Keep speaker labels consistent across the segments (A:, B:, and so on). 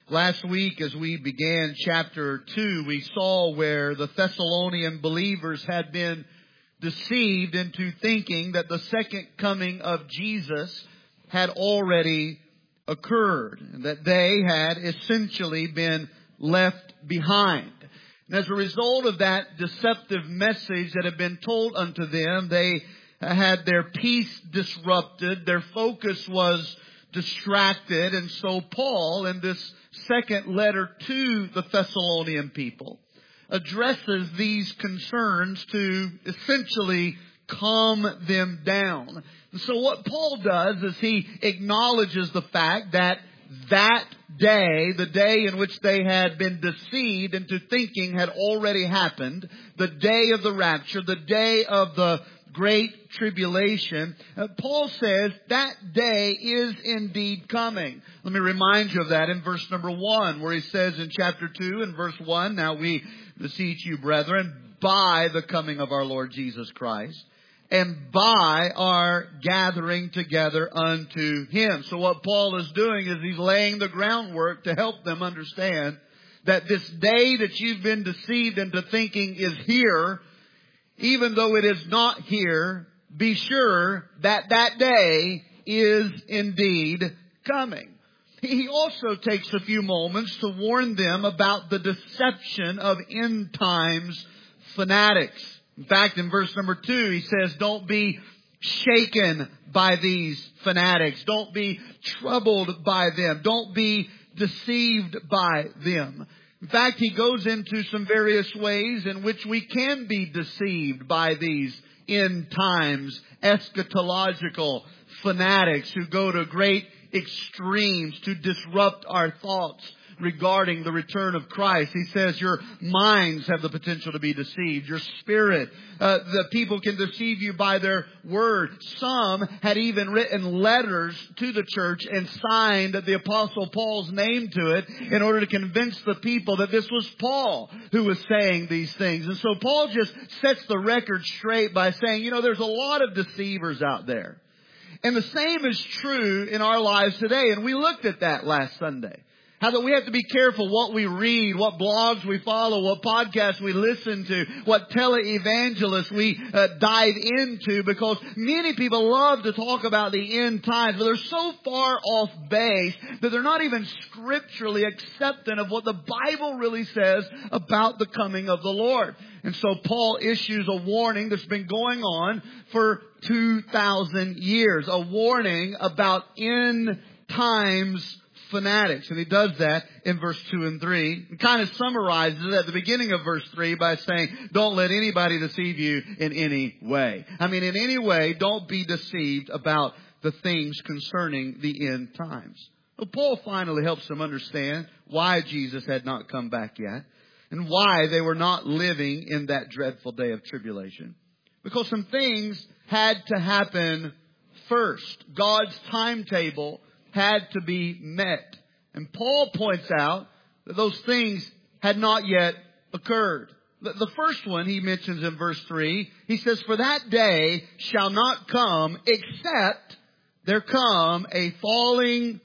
A: Last week, as we began chapter 2, we saw where the Thessalonian believers had been deceived into thinking that the second coming of Jesus had already occurred, and that they had essentially been left behind. And as a result of that deceptive message that had been told unto them, they had their peace disrupted, their focus was distracted, and so Paul, in this second letter to the Thessalonian people, addresses these concerns to essentially calm them down. And so what Paul does is he acknowledges the fact that day, the day in which they had been deceived into thinking had already happened, the day of the rapture, the day of the great tribulation, Paul says that day is indeed coming. Let me remind you of that in verse number 1, where he says in chapter 2 and verse 1, "Now we beseech you, brethren, by the coming of our Lord Jesus Christ, and by our gathering together unto Him." So what Paul is doing is he's laying the groundwork to help them understand that this day that you've been deceived into thinking is here. Even though it is not here, be sure that that day is indeed coming. He also takes a few moments to warn them about the deception of end times fanatics. In fact, in verse number 2, he says, don't be shaken by these fanatics. Don't be troubled by them. Don't be deceived by them. In fact, he goes into some various ways in which we can be deceived by these end times eschatological fanatics who go to great extremes to disrupt our thoughts regarding the return of Christ. He says your minds have the potential to be deceived. Your spirit. The people can deceive you by their word. Some had even written letters to the church and signed the Apostle Paul's name to it in order to convince the people that this was Paul who was saying these things. And so Paul just sets the record straight by saying, there's a lot of deceivers out there. And the same is true in our lives today. And we looked at that last Sunday. How that we have to be careful what we read, what blogs we follow, what podcasts we listen to, what televangelists we dive into, because many people love to talk about the end times, but they're so far off base that they're not even scripturally accepting of what the Bible really says about the coming of the Lord. And so Paul issues a warning that's been going on for 2,000 years, a warning about end times fanatics. And he does that in verse 2 and 3. He kind of summarizes it at the beginning of verse 3 by saying, don't let anybody deceive you in any way. In any way, don't be deceived about the things concerning the end times. Well, Paul finally helps them understand why Jesus had not come back yet and why they were not living in that dreadful day of tribulation. Because some things had to happen first. God's timetable had to be met. And Paul points out that those things had not yet occurred. The first one he mentions in verse 3, he says, "For that day shall not come except there come a falling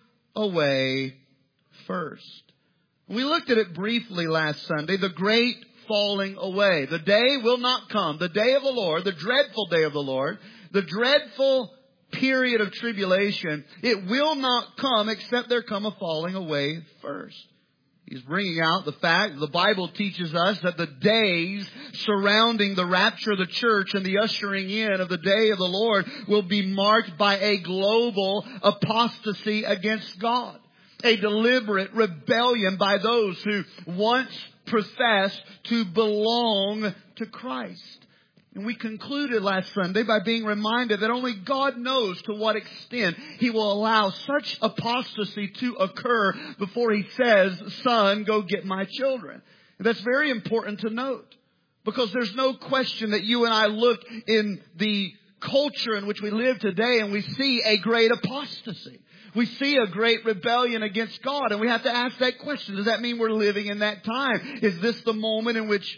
A: away first." We looked at it briefly last Sunday, the great falling away. The day will not come, the day of the Lord, the dreadful day of the Lord, the dreadful period of tribulation, it will not come except there come a falling away first. He's bringing out the fact the Bible teaches us that the days surrounding the rapture of the church and the ushering in of the day of the Lord will be marked by a global apostasy against God. A deliberate rebellion by those who once professed to belong to Christ. And we concluded last Sunday by being reminded that only God knows to what extent He will allow such apostasy to occur before He says, "Son, go get my children." And that's very important to note, because there's no question that you and I look in the culture in which we live today and we see a great apostasy. We see a great rebellion against God, and we have to ask that question. Does that mean we're living in that time? Is this the moment in which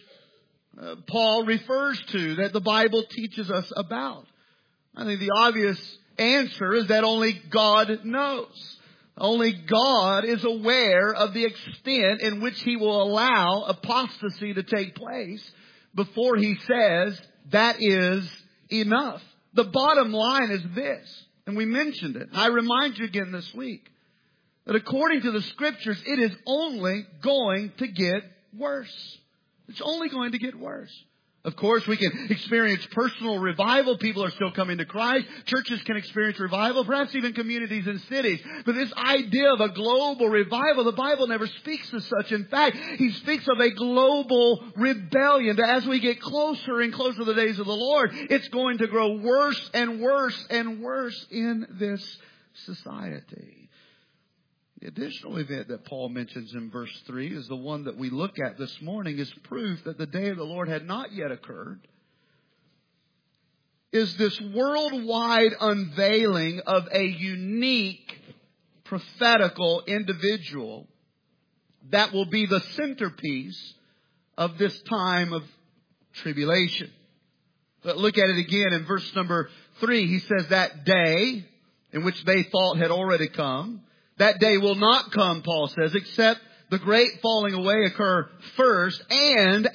A: Paul refers to, that the Bible teaches us about? I think the obvious answer is that only God knows. Only God is aware of the extent in which He will allow apostasy to take place before He says that is enough. The bottom line is this, and we mentioned it. I remind you again this week that according to the Scriptures, it is only going to get worse. It's only going to get worse. Of course, we can experience personal revival. People are still coming to Christ. Churches can experience revival, perhaps even communities and cities. But this idea of a global revival, the Bible never speaks of such. In fact, He speaks of a global rebellion. That as we get closer and closer to the days of the Lord, it's going to grow worse and worse and worse in this society. The additional event that Paul mentions in verse 3 is the one that we look at this morning as proof that the day of the Lord had not yet occurred. Is this worldwide unveiling of a unique prophetical individual that will be the centerpiece of this time of tribulation. But look at it again in verse number 3. He says that day in which they thought had already come. That day will not come, Paul says, except the great falling away occur first, and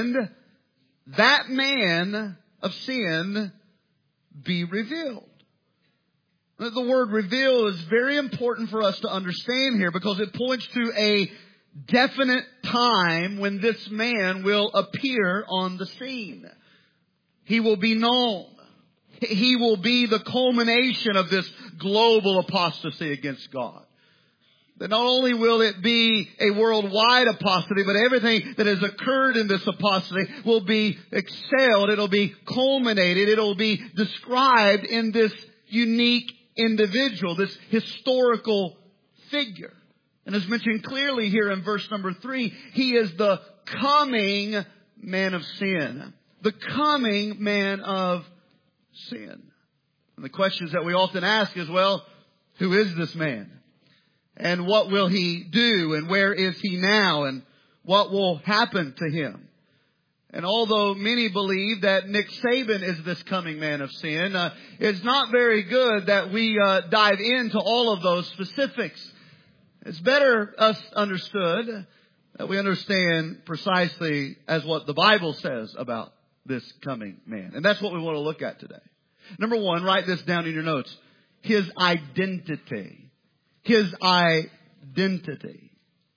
A: that man of sin be revealed. The word reveal is very important for us to understand here because it points to a definite time when this man will appear on the scene. He will be known. He will be the culmination of this global apostasy against God. That not only will it be a worldwide apostasy, but everything that has occurred in this apostasy will be excelled. It'll be culminated. It'll be described in this unique individual, this historical figure. And as mentioned clearly here in verse number 3, He is the coming man of sin. The coming man of sin. And the questions that we often ask is, well, who is this man? And what will He do? And where is He now? And what will happen to Him? And although many believe that Nick Saban is this coming man of sin, it's not very good that we dive into all of those specifics. It's better us understood that we understand precisely as what the Bible says about this coming man. And that's what we want to look at today. Number one, write this down in your notes. His identity. His identity.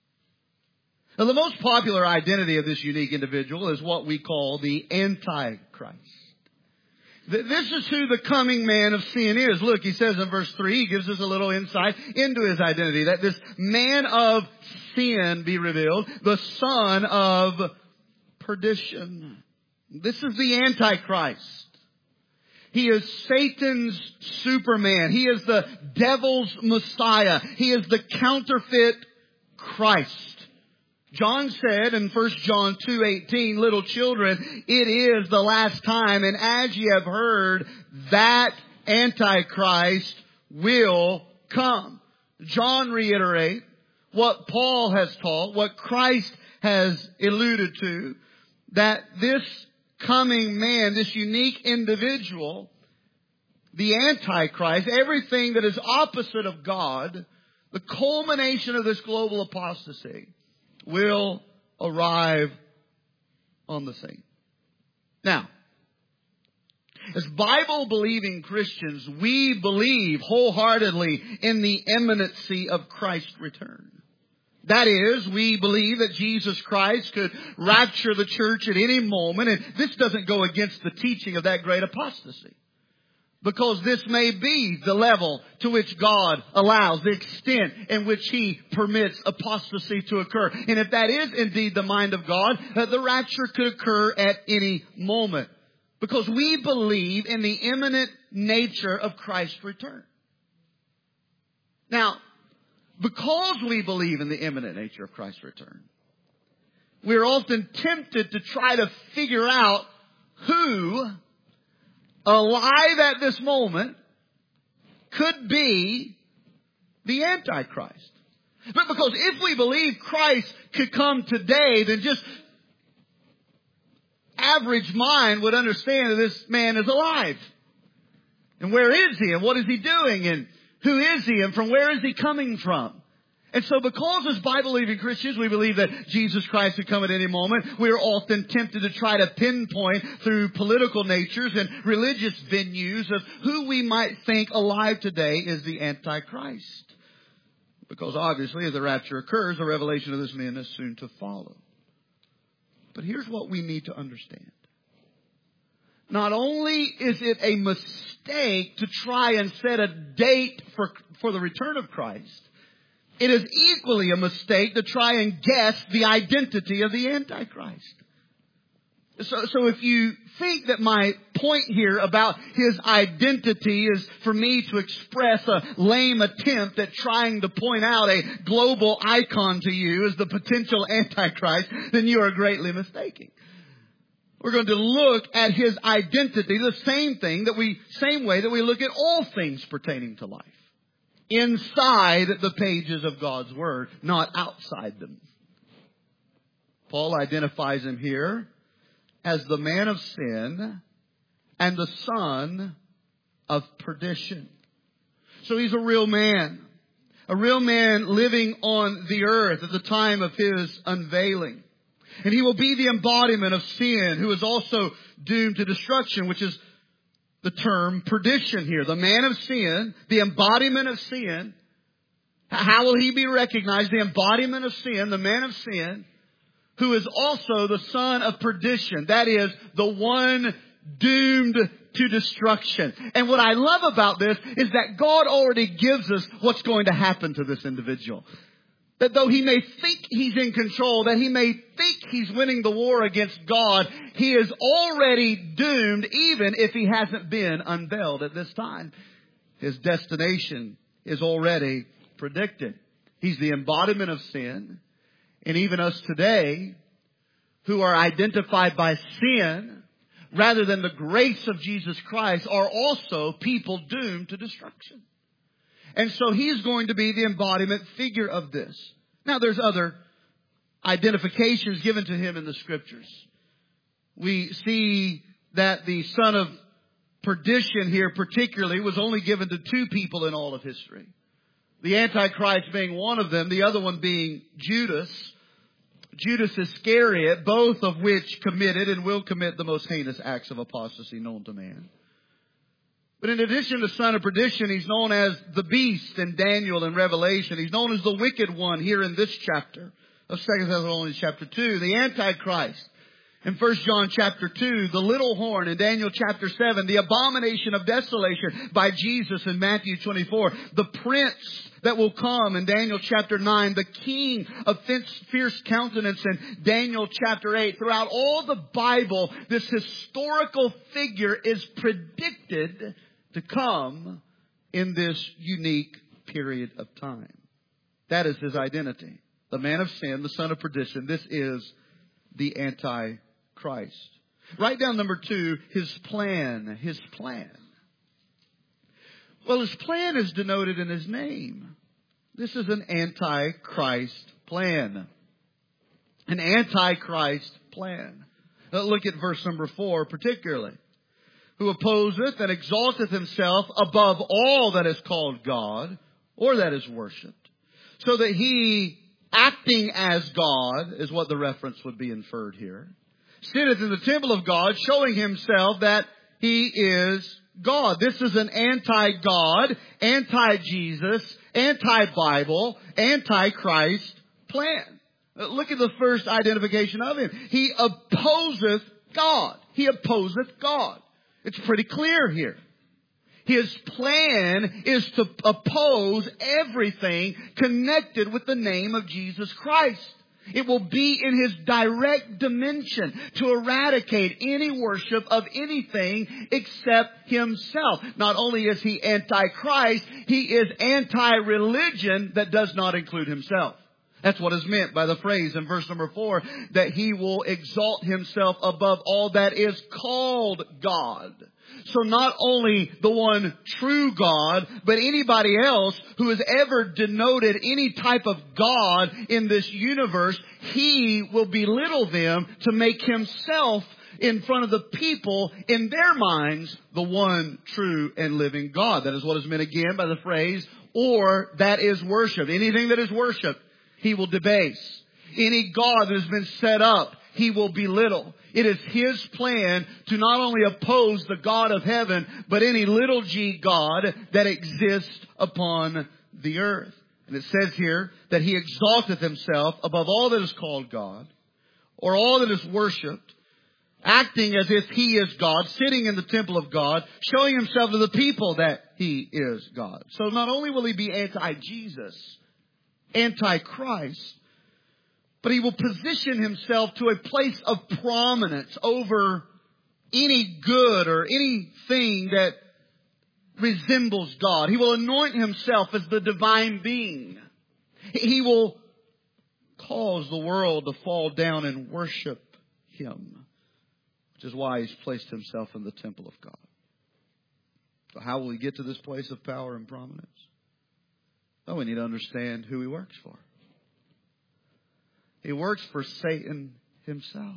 A: Now, the most popular identity of this unique individual is what we call the Antichrist. This is who the coming man of sin is. Look, he says in verse 3, he gives us a little insight into his identity. That this man of sin be revealed, the son of perdition. This is the Antichrist. He is Satan's Superman. He is the devil's Messiah. He is the counterfeit Christ. John said in 1 John 2:18, little children, it is the last time, and as ye have heard, that Antichrist will come. John reiterates what Paul has taught, what Christ has alluded to, that this coming man, this unique individual, the Antichrist, everything that is opposite of God, the culmination of this global apostasy, will arrive on the scene. Now, as Bible-believing Christians, we believe wholeheartedly in the imminency of Christ's return. That is, we believe that Jesus Christ could rapture the church at any moment, and this doesn't go against the teaching of that great apostasy. Because this may be the level to which God allows, the extent in which He permits apostasy to occur. And if that is indeed the mind of God, the rapture could occur at any moment. Because we believe in the imminent nature of Christ's return. Now, because we believe in the imminent nature of Christ's return, we're often tempted to try to figure out who, alive at this moment, could be the Antichrist. But because if we believe Christ could come today, then just average mind would understand that this man is alive. And where is he? And what is he doing? And Who is He and from where is He coming from? And so because as Bible-believing Christians, we believe that Jesus Christ could come at any moment, we are often tempted to try to pinpoint through political natures and religious venues of who we might think alive today is the Antichrist. Because obviously as the rapture occurs, the revelation of this man is soon to follow. But here's what we need to understand. Not only is it a mistake to try and set a date for the return of Christ, it is equally a mistake to try and guess the identity of the Antichrist. So if you think that my point here about his identity is for me to express a lame attempt at trying to point out a global icon to you as the potential Antichrist, then you are greatly mistaken. We're going to look at his identity the same way that we look at all things pertaining to life. Inside the pages of God's Word, not outside them. Paul identifies him here as the man of sin and the son of perdition. So he's a real man living on the earth at the time of his unveiling. And he will be the embodiment of sin, who is also doomed to destruction, which is the term perdition here. The man of sin, the embodiment of sin. How will he be recognized? The embodiment of sin, the man of sin, who is also the son of perdition. That is, the one doomed to destruction. And what I love about this is that God already gives us what's going to happen to this individual. That though he may think he's in control, that he may think he's winning the war against God, he is already doomed even if he hasn't been unveiled at this time. His destination is already predicted. He's the embodiment of sin. And even us today, who are identified by sin rather than the grace of Jesus Christ, are also people doomed to destruction. And so he's going to be the embodiment figure of this. Now there's other identifications given to him in the Scriptures. We see that the son of perdition here particularly was only given to two people in all of history. The Antichrist being one of them, the other one being Judas Iscariot, both of which committed and will commit the most heinous acts of apostasy known to man. But in addition to son of perdition, he's known as the beast in Daniel and Revelation. He's known as the wicked one here in this chapter of 2 Thessalonians chapter 2. The Antichrist in 1 John chapter 2. The little horn in Daniel chapter 7. The abomination of desolation by Jesus in Matthew 24. The prince that will come in Daniel chapter 9. The king of fierce countenance in Daniel chapter 8. Throughout all the Bible, this historical figure is predicted to come in this unique period of time. That is his identity. The man of sin, the son of perdition. This is the Antichrist. Write down number 2, his plan. His plan. Well, his plan is denoted in his name. This is an Antichrist plan. An Antichrist plan. Now look at verse number 4 particularly. Who opposeth and exalteth himself above all that is called God or that is worshipped. So that he, acting as God, is what the reference would be inferred here, sitteth in the temple of God, showing himself that he is God. This is an anti-God, anti-Jesus, anti-Bible, anti-Christ plan. Look at the first identification of him. He opposeth God. He opposeth God. It's pretty clear here. His plan is to oppose everything connected with the name of Jesus Christ. It will be in his direct dimension to eradicate any worship of anything except himself. Not only is he anti-Christ, he is anti-religion that does not include himself. That's what is meant by the phrase in verse number 4, that he will exalt himself above all that is called God. So not only the one true God, but anybody else who has ever denoted any type of God in this universe, he will belittle them to make himself in front of the people, in their minds, the one true and living God. That is what is meant again by the phrase, or that is worship. Anything that is worship, he will debase. Any God that has been set up, he will belittle. It is his plan to not only oppose the God of heaven, but any little g God that exists upon the earth. And it says here that he exalteth himself above all that is called God, or all that is worshipped, acting as if he is God, sitting in the temple of God, showing himself to the people that he is God. So not only will he be anti-Jesus, anti-Christ, but he will position himself to a place of prominence over any good or anything that resembles God. He will anoint himself as the divine being. He will cause the world to fall down and worship him, which is why he's placed himself in the temple of God. So how will he get to this place of power and prominence? Well, we need to understand who he works for. He works for Satan himself.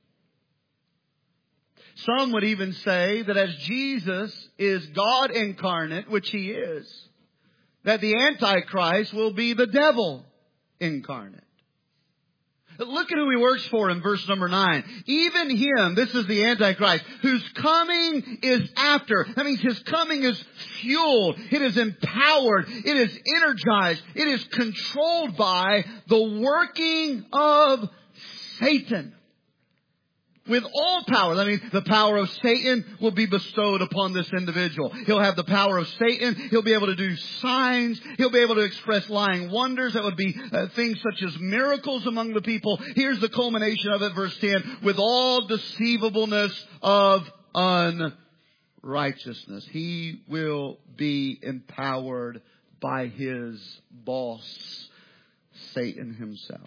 A: Some would even say that as Jesus is God incarnate, which he is, that the Antichrist will be the devil incarnate. Look at who he works for in verse number 9. Even him, this is the Antichrist, whose coming is after. That means his coming is fueled. It is empowered. It is energized. It is controlled by the working of Satan. With all power. I mean, the power of Satan will be bestowed upon this individual. He'll have the power of Satan. He'll be able to do signs. He'll be able to express lying wonders. That would be things such as miracles among the people. Here's the culmination of it, verse 10. With all deceivableness of unrighteousness. He will be empowered by his boss, Satan himself.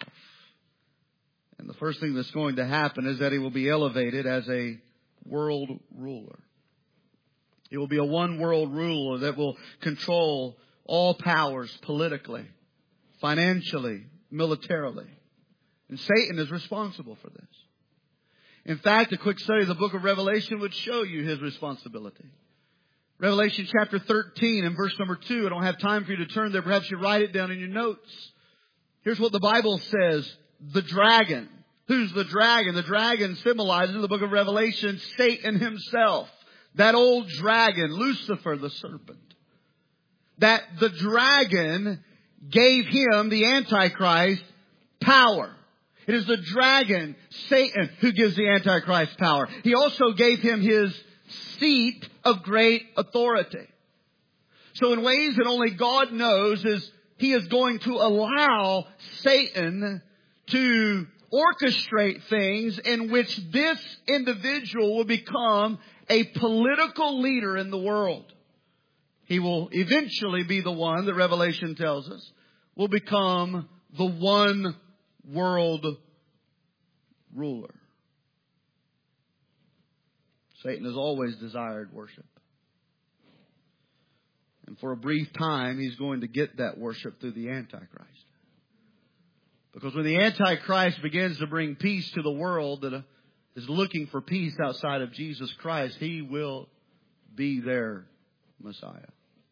A: And the first thing that's going to happen is that he will be elevated as a world ruler. He will be a one world ruler that will control all powers politically, financially, militarily. And Satan is responsible for this. In fact, a quick study of the book of Revelation would show you his responsibility. Revelation chapter 13 and verse number 2. I don't have time for you to turn there. Perhaps you write it down in your notes. Here's what the Bible says. The dragon. Who's the dragon? The dragon symbolizes in the book of Revelation Satan himself. That old dragon, Lucifer the serpent. That the dragon gave him, the Antichrist, power. It is the dragon, Satan, who gives the Antichrist power. He also gave him his seat of great authority. So in ways that only God knows, he is going to allow Satan to orchestrate things in which this individual will become a political leader in the world. He will eventually be the one that Revelation tells us will become the one world ruler. Satan has always desired worship. And for a brief time, he's going to get that worship through the Antichrist. Because when the Antichrist begins to bring peace to the world that is looking for peace outside of Jesus Christ, he will be their Messiah.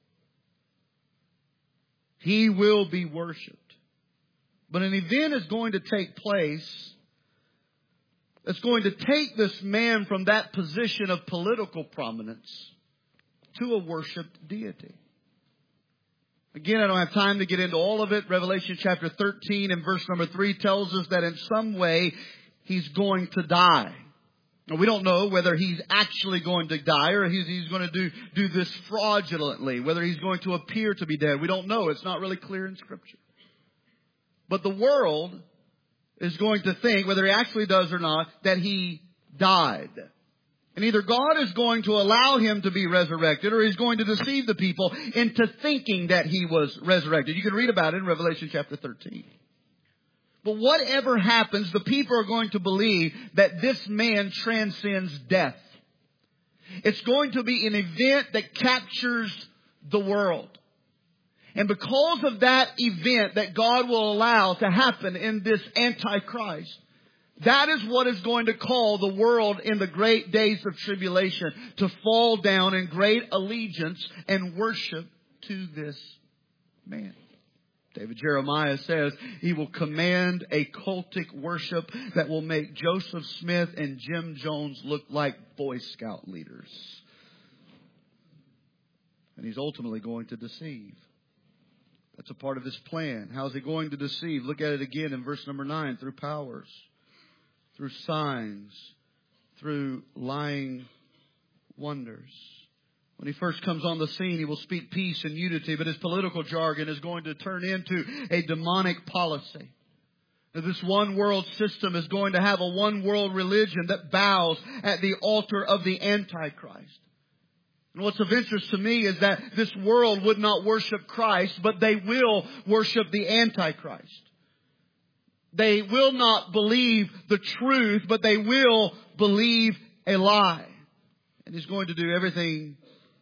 A: He will be worshipped. But an event is going to take place that's going to take this man from that position of political prominence to a worshiped deity. Again, I don't have time to get into all of it. Revelation chapter 13 and verse number 3 tells us that in some way he's going to die. Now, we don't know whether he's actually going to die or he's going to do this fraudulently, whether he's going to appear to be dead. We don't know. It's not really clear in Scripture. But the world is going to think, whether he actually does or not, that he died. And either God is going to allow him to be resurrected or he's going to deceive the people into thinking that he was resurrected. You can read about it in Revelation chapter 13. But whatever happens, the people are going to believe that this man transcends death. It's going to be an event that captures the world. And because of that event that God will allow to happen in this Antichrist, That is what is going to call the world in the great days of tribulation to fall down in great allegiance and worship to this man. David Jeremiah says he will command a cultic worship that will make Joseph Smith and Jim Jones look like Boy Scout leaders. And he's ultimately going to deceive. That's a part of his plan. How is he going to deceive? Look at it again in verse number 9. Through powers, through signs, through lying wonders. When he first comes on the scene, he will speak peace and unity, but his political jargon is going to turn into a demonic policy. This one world system is going to have a one world religion that bows at the altar of the Antichrist. And what's of interest to me is that this world would not worship Christ, but they will worship the Antichrist. They will not believe the truth, but they will believe a lie. And he's going to do everything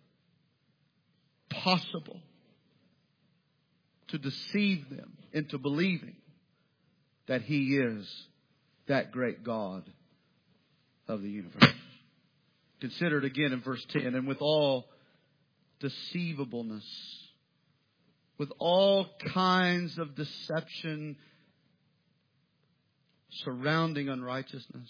A: possible to deceive them into believing that he is that great God of the universe. Consider it again in verse 10. And with all deceivableness, with all kinds of deception surrounding unrighteousness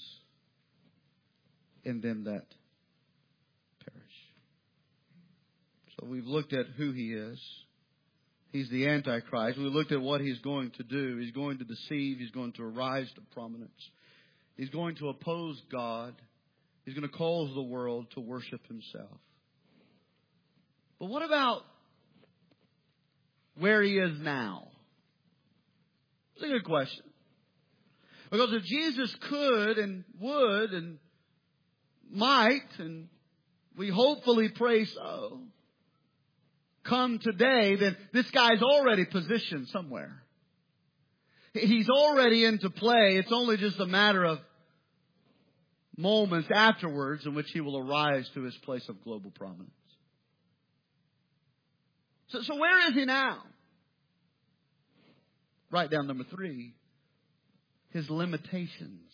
A: in them that perish. So we've looked at who he is. He's the Antichrist. We looked at what he's going to do. He's going to deceive. He's going to rise to prominence. He's going to oppose God. He's going to cause the world to worship himself. But what about where he is now? It's a good question. Because if Jesus could and would and might, and we hopefully pray so, come today, then this guy's already positioned somewhere. He's already into play. It's only just a matter of moments afterwards in which he will arise to his place of global prominence. So where is he now? Write down number 3. His limitations.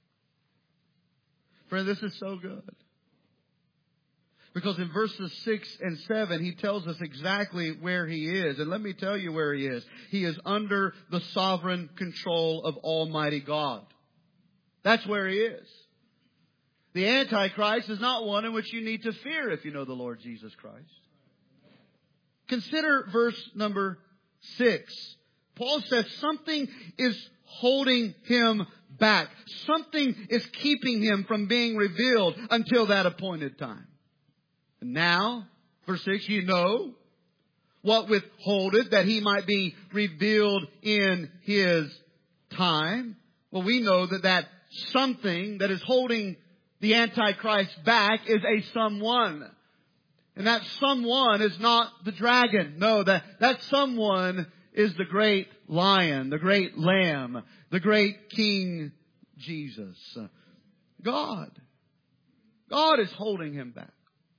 A: Friend, this is so good. Because in verses 6 and 7, he tells us exactly where he is. And let me tell you where he is. He is under the sovereign control of Almighty God. That's where he is. The Antichrist is not one in which you need to fear if you know the Lord Jesus Christ. Consider verse number 6. Paul says something is holding him back. Something is keeping him from being revealed until that appointed time. And now, verse 6, you know what withholdeth that he might be revealed in his time. Well, we know that something that is holding the Antichrist back is a someone. And that someone is not the dragon. No, that someone is the great lion, the great lamb, the great King Jesus. God. God is holding him back.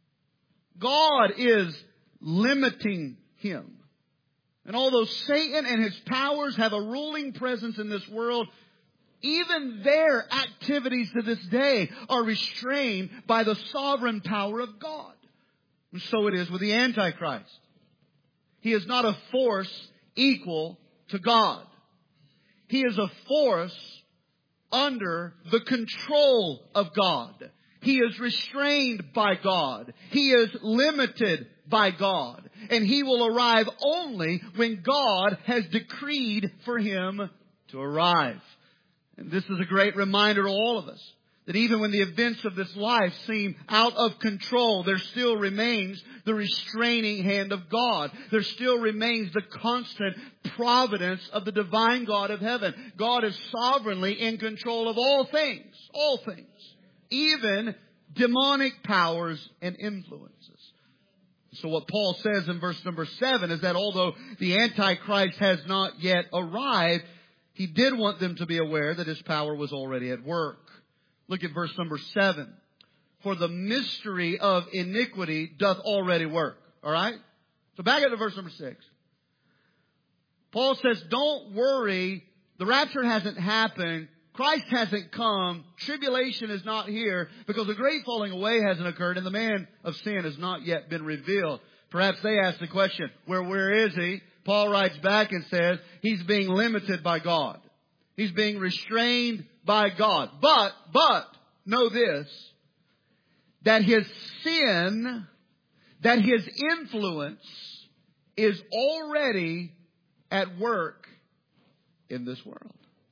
A: God is limiting him. And although Satan and his powers have a ruling presence in this world, even their activities to this day are restrained by the sovereign power of God. And so it is with the Antichrist. He is not a force equal to God. He is a force under the control of God. He is restrained by God. He is limited by God. And he will arrive only when God has decreed for him to arrive. And this is a great reminder to all of us that even when the events of this life seem out of control, there still remains the restraining hand of God. There still remains the constant providence of the divine God of heaven. God is sovereignly in control of all things, even demonic powers and influences. So what Paul says in verse number 7 is that although the Antichrist has not yet arrived, he did want them to be aware that his power was already at work. Look at verse number 7. For the mystery of iniquity doth already work. All right? So back up to verse number 6. Paul says, don't worry. The rapture hasn't happened. Christ hasn't come, tribulation is not here, because the great falling away hasn't occurred, and the man of sin has not yet been revealed. Perhaps they ask the question, where is he? Paul writes back and says, he's being limited by God. He's being restrained by God. But, know this, that his sin, that his influence is already at work in this world.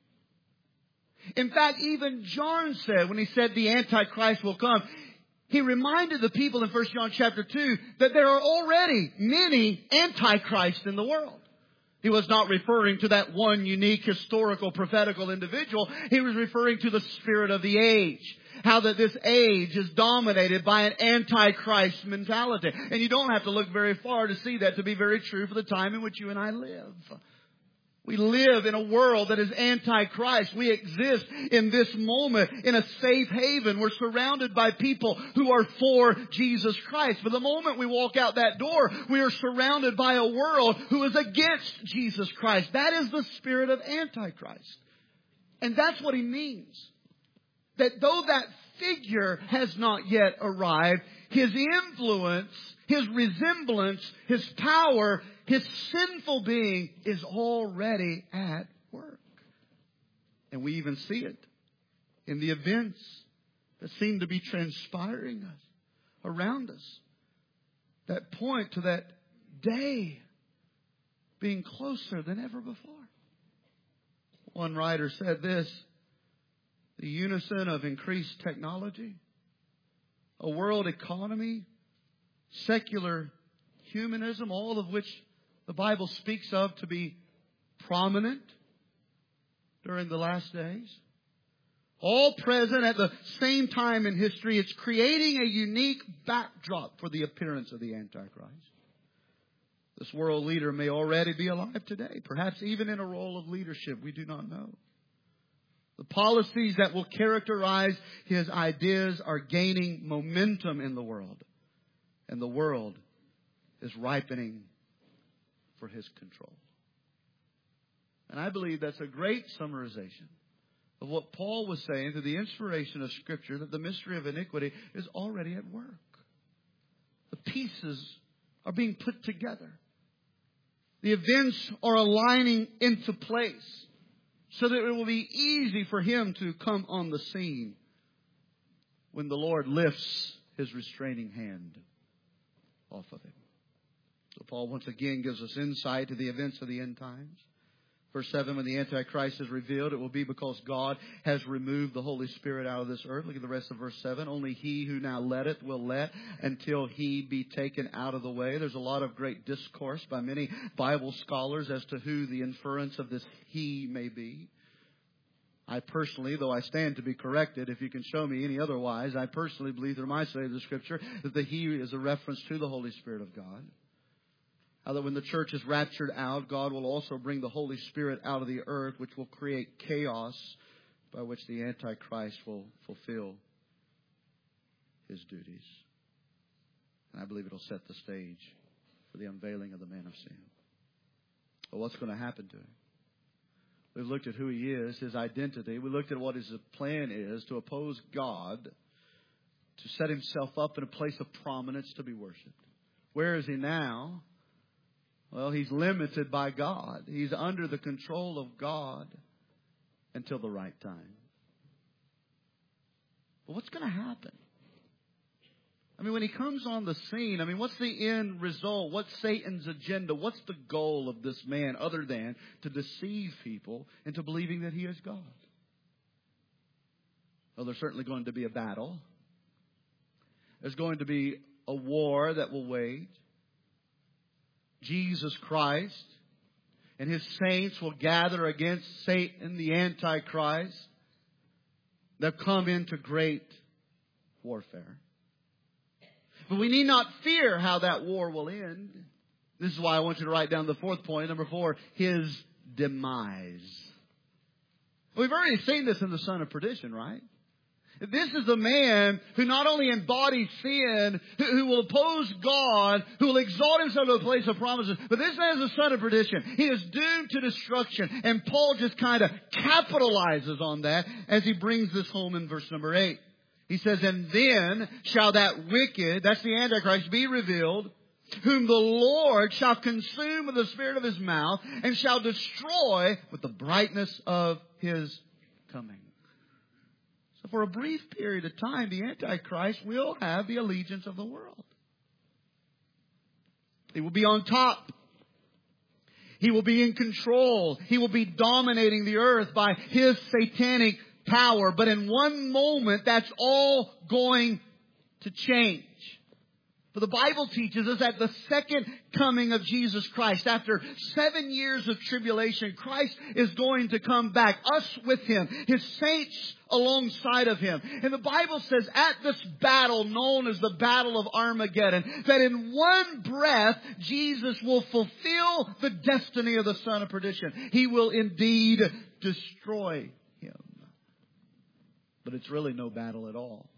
A: In fact, even John said, when he said the Antichrist will come, he reminded the people in 1 John chapter 2 that there are already many Antichrists in the world. He was not referring to that one unique historical prophetical individual. He was referring to the spirit of the age. How that this age is dominated by an Antichrist mentality. And you don't have to look very far to see that to be very true for the time in which you and I live. We live in a world that is anti-Christ. We exist in this moment in a safe haven. We're surrounded by people who are for Jesus Christ. But the moment we walk out that door, we are surrounded by a world who is against Jesus Christ. That is the spirit of Antichrist. And that's what he means. That though that figure has not yet arrived, his influence, his resemblance, his power, his sinful being is already at work. And we even see it in the events that seem to be transpiring around us. That point to that day being closer than ever before. One writer said this, the unison of increased technology, a world economy, secular humanism, all of which the Bible speaks of to be prominent during the last days. All present at the same time in history. It's creating a unique backdrop for the appearance of the Antichrist. This world leader may already be alive today, perhaps even in a role of leadership. We do not know. The policies that will characterize his ideas are gaining momentum in the world. And the world is ripening for his control. And I believe that's a great summarization of what Paul was saying through the inspiration of Scripture, that the mystery of iniquity is already at work. The pieces are being put together. The events are aligning into place so that it will be easy for him to come on the scene when the Lord lifts his restraining hand off of him. So Paul once again gives us insight to the events of the end times. Verse 7, when the Antichrist is revealed, it will be because God has removed the Holy Spirit out of this earth. Look at the rest of verse 7. Only he who now letteth will let until he be taken out of the way. There's a lot of great discourse by many Bible scholars as to who the inference of this he may be. I personally, though I stand to be corrected, if you can show me any otherwise, I personally believe through my study of the Scripture that the he is a reference to the Holy Spirit of God. How that when the church is raptured out, God will also bring the Holy Spirit out of the earth, which will create chaos by which the Antichrist will fulfill his duties. And I believe it'll set the stage for the unveiling of the man of sin. But what's going to happen to him? We've looked at who he is, his identity. We looked at what his plan is to oppose God, to set himself up in a place of prominence to be worshipped. Where is he now? Well, he's limited by God. He's under the control of God until the right time. But what's going to happen? I mean, when he comes on the scene, I mean, what's the end result? What's Satan's agenda? What's the goal of this man other than to deceive people into believing that he is God? Well, there's certainly going to be a battle. There's going to be a war that will wage. Jesus Christ and his saints will gather against Satan, the Antichrist. They'll come into great warfare. But we need not fear how that war will end. This is why I want you to write down the fourth point, number 4, his demise. We've already seen this in the son of perdition, right? This is a man who not only embodies sin, who will oppose God, who will exalt himself to a place of promises, but this man is a son of perdition. He is doomed to destruction. And Paul just kind of capitalizes on that as he brings this home in verse number 8. He says, and then shall that wicked, that's the Antichrist, be revealed, whom the Lord shall consume with the spirit of his mouth, and shall destroy with the brightness of his coming. So for a brief period of time, the Antichrist will have the allegiance of the world. He will be on top. He will be in control. He will be dominating the earth by his satanic power. But in one moment, that's all going to change. For the Bible teaches us that the second coming of Jesus Christ, after 7 years of tribulation, Christ is going to come back, us with Him, His saints alongside of Him. And the Bible says at this battle known as the Battle of Armageddon, that in one breath, Jesus will fulfill the destiny of the son of perdition. He will indeed destroy him. But it's really no battle at all.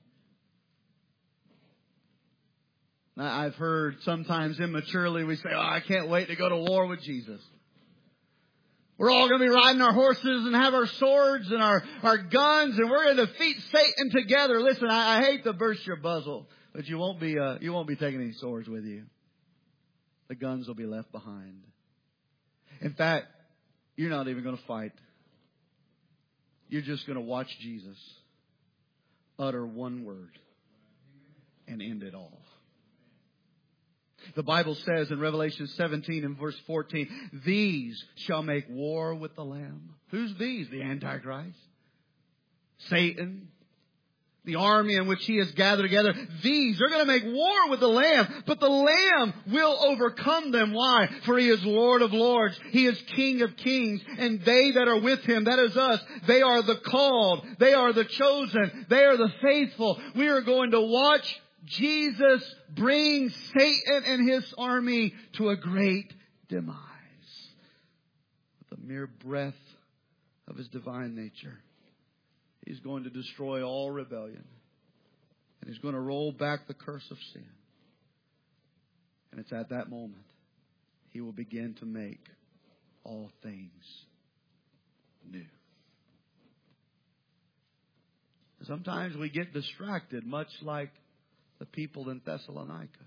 A: I've heard sometimes immaturely we say, I can't wait to go to war with Jesus. We're all going to be riding our horses and have our swords and our guns, and we're going to defeat Satan together. Listen, I hate to burst your bubble, but you won't be taking any swords with you. The guns will be left behind. In fact, you're not even going to fight. You're just going to watch Jesus utter one word and end it all. The Bible says in Revelation 17 and verse 14, these shall make war with the Lamb. Who's these? The Antichrist. Satan. The army in which he has gathered together. These are going to make war with the Lamb. But the Lamb will overcome them. Why? For He is Lord of lords. He is King of kings. And they that are with Him, that is us, they are the called. They are the chosen. They are the faithful. We are going to watch Jesus brings Satan and his army to a great demise. With the mere breath of His divine nature, He's going to destroy all rebellion. And He's going to roll back the curse of sin. And it's at that moment He will begin to make all things new. Sometimes we get distracted, much like the people in Thessalonica.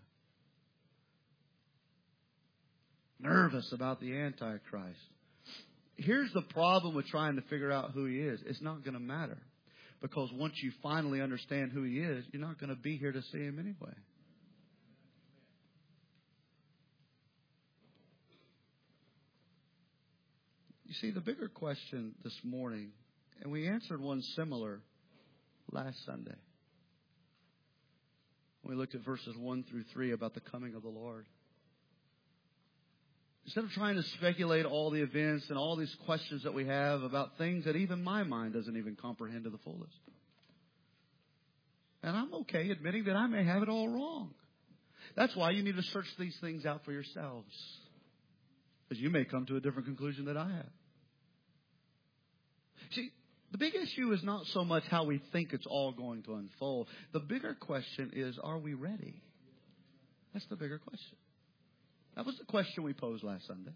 A: Nervous about the Antichrist. Here's the problem with trying to figure out who he is. It's not going to matter. Because once you finally understand who he is, you're not going to be here to see him anyway. You see, the bigger question this morning, and we answered one similar last Sunday. We looked at verses 1 through 3 about the coming of the Lord. Instead of trying to speculate all the events and all these questions that we have about things that even my mind doesn't even comprehend to the fullest. And I'm okay admitting that I may have it all wrong. That's why you need to search these things out for yourselves. Because you may come to a different conclusion than I have. See, the big issue is not so much how we think it's all going to unfold. The bigger question is, are we ready? That's the bigger question. That was the question we posed last Sunday.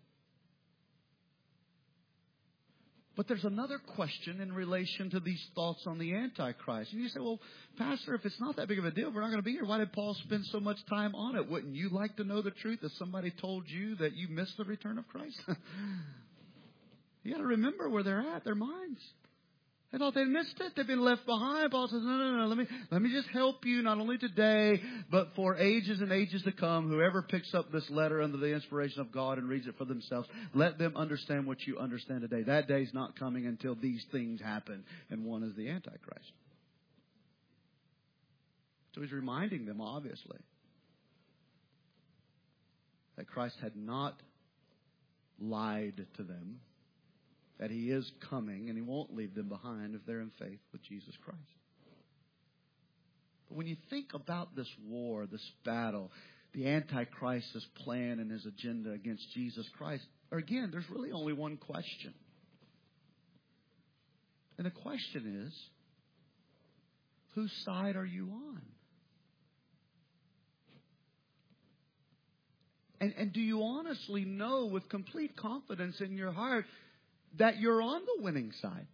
A: But there's another question in relation to these thoughts on the Antichrist. And you say, well, Pastor, if it's not that big of a deal, we're not going to be here. Why did Paul spend so much time on it? Wouldn't you like to know the truth if somebody told you that you missed the return of Christ? You got to remember where they're at, their minds. They thought they missed it. They've been left behind. Paul says, no. Let me just help you not only today, but for ages and ages to come. Whoever picks up this letter under the inspiration of God and reads it for themselves, let them understand what you understand today. That day's not coming until these things happen. And one is the Antichrist. So he's reminding them, obviously, that Christ had not lied to them. That He is coming and He won't leave them behind if they're in faith with Jesus Christ. But when you think about this war, this battle, the Antichrist's plan and his agenda against Jesus Christ, again, there's really only one question. And the question is, Whose side are you on? And do you honestly know with complete confidence in your heart that you're on the winning side?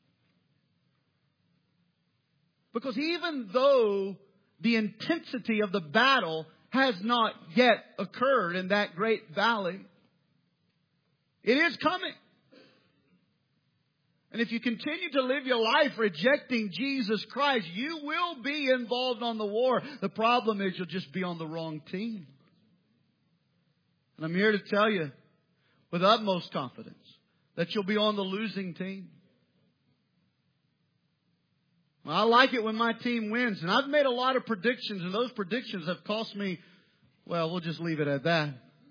A: Because even though the intensity of the battle has not yet occurred in that great valley, it is coming. And if you continue to live your life rejecting Jesus Christ, you will be involved on the war. The problem is you'll just be on the wrong team. And I'm here to tell you with utmost confidence that you'll be on the losing team. Well, I like it when my team wins. And I've made a lot of predictions, and those predictions have cost me, well, we'll just leave it at that.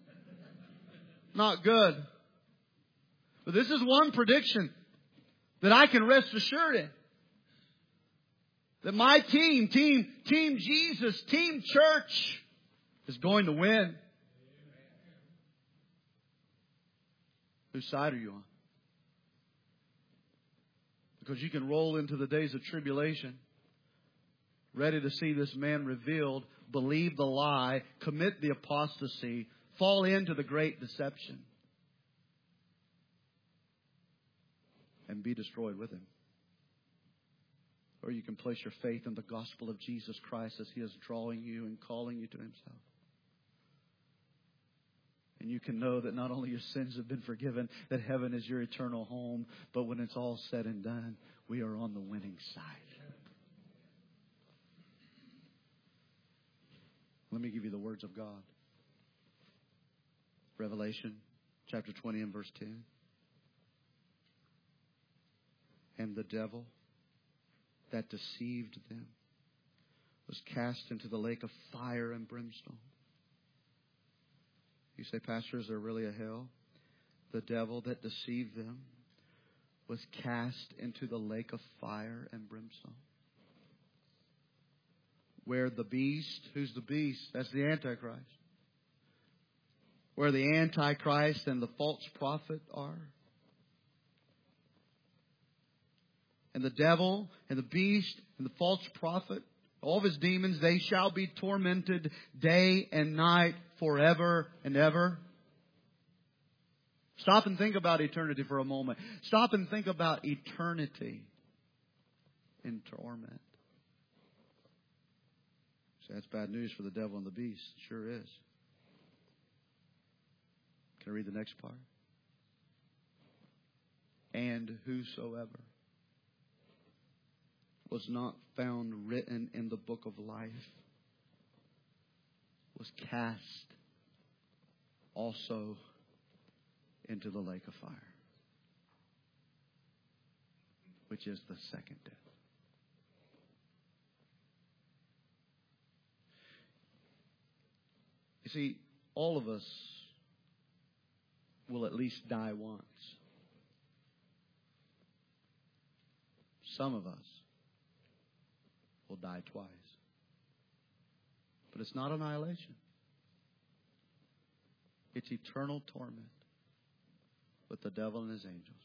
A: Not good. But this is one prediction that I can rest assured in. That my team Jesus, Team Church is going to win. Whose side are you on? Because you can roll into the days of tribulation, ready to see this man revealed, believe the lie, commit the apostasy, fall into the great deception, and be destroyed with him. Or you can place your faith in the gospel of Jesus Christ as He is drawing you and calling you to Himself. And you can know that not only your sins have been forgiven, that heaven is your eternal home, but when it's all said and done, we are on the winning side. Let me give you the words of God. Revelation chapter 20 and verse 10. And the devil that deceived them was cast into the lake of fire and brimstone. You say, Pastor, is there really a hell? The devil that deceived them was cast into the lake of fire and brimstone. Where the beast, who's the beast? That's the Antichrist. Where the Antichrist and the false prophet are. And the devil and the beast and the false prophet, all of his demons, they shall be tormented day and night forever and ever. Stop and think about eternity for a moment. Stop and think about eternity in torment. So that's bad news for the devil and the beast. Sure is. Can I read the next part? And whosoever was not found written in the book of life was cast also into the lake of fire, which is the second death. You see, all of us will at least die once. Some of us will die twice. But it's not annihilation. It's eternal torment with the devil and his angels.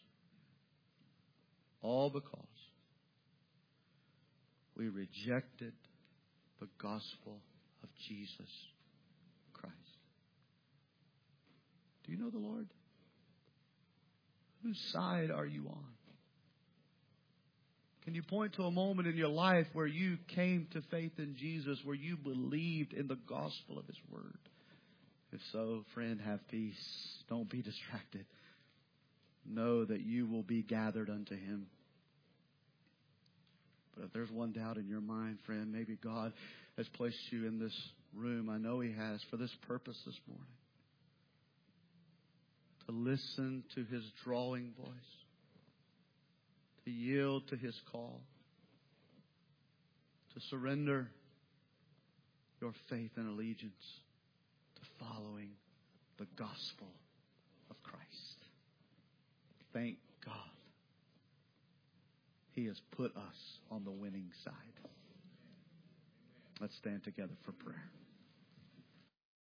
A: All because we rejected the gospel of Jesus Christ. Do you know the Lord? Whose side are you on? Can you point to a moment in your life where you came to faith in Jesus, where you believed in the gospel of His Word? If so, friend, have peace. Don't be distracted. Know that you will be gathered unto Him. But if there's one doubt in your mind, friend, maybe God has placed you in this room. I know He has, for this purpose this morning. To listen to His drawing voice. To yield to His call. To surrender your faith and allegiance to following the gospel of Christ. Thank God He has put us on the winning side. Let's stand together for prayer.